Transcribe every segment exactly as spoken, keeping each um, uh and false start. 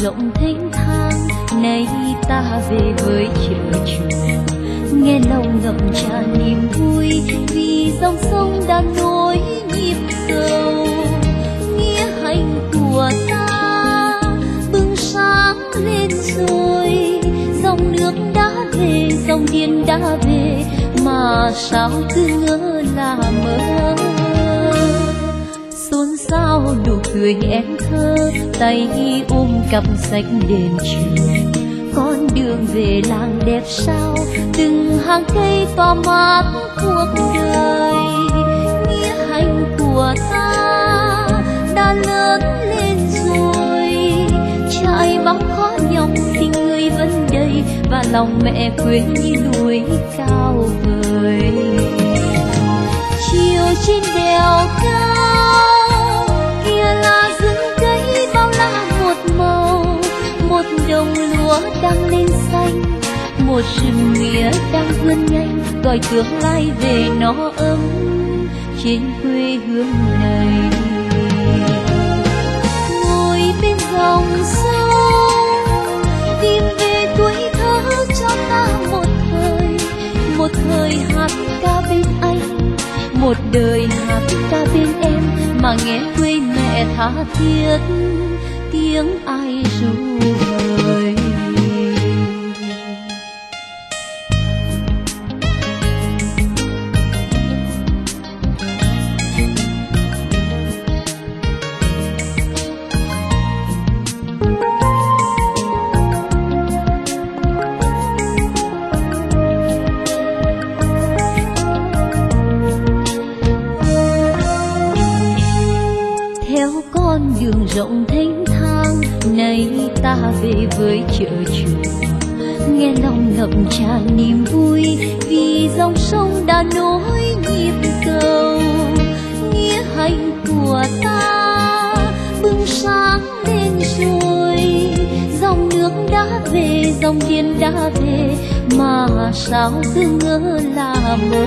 rộng thênh thang, nay ta về với chợ chùa, nghe lòng ngập tràn niềm vui vì dòng sông đã nối nhịp cầu. Nghĩa hành của ta bừng sáng lên rồi, dòng nước đã về, dòng điền đã về, mà sao cứ ngỡ là mơ. Xôn xao nụ cười em thơ, tay ôm cặp sách đền trường, con đường về làng đẹp sao, từng hàng cây tỏa mát cuộc đời. Nghĩa hành của ta đã lớn lên rồi, trải bao khó nhọc tình người vẫn đầy, và lòng mẹ quê như núi cao vời. Chiều trên đèo cao kia là rừng cây bao la một màu, một đồng lúa đang lên xanh, một rừng mía đang vươn nhanh, gọi tương lai về nó ấm trên quê hương này. Ngồi bên dòng sông tìm về tuổi thơ cho ta một thời, một thời hát ca bên anh, một đời hát ca bên em, mà nghe quê mẹ tha thiết tiếng ai ru vời. Đường rộng thênh thang, nay ta về với chợ chùa, nghe lòng ngập tràn niềm vui vì dòng sông đã nối nhịp cầu. Nghĩa hành của ta bừng sáng lên rồi, dòng nước đã về, dòng điền đã về, mà sao cứ ngỡ là mơ.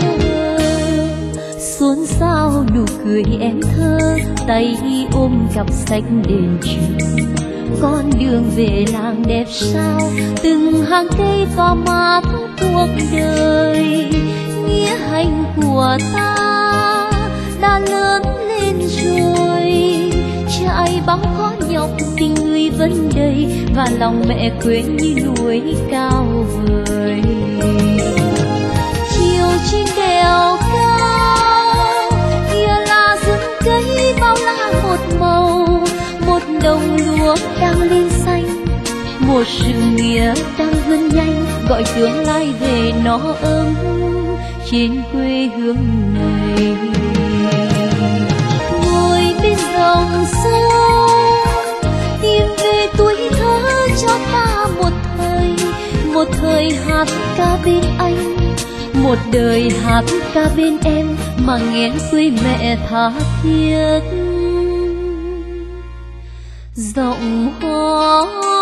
Xôn xao nụ cười em thơ, tay ôm cặp sách đền trường, con đường về làng đẹp sao, từng hàng cây tỏa mát cuộc đời. Nghĩa hành của ta đã lớn lên rồi, trải bao khó nhọc tình người vẫn đầy, và lòng mẹ quê như núi cao vời. Chiều trên đèo cao kia là rừng cây bao la một màu, một đồng lúa đang lên xanh, một rừng mía đang vươn nhanh, gọi tương lai về nó ấm trên quê hương này. Ngồi bên dòng sông tìm về tuổi thơ cho ta một thời, một thời hát ca bên anh, một đời hát ca bên em, mà nghe quê mẹ tha thiết giọng hoa.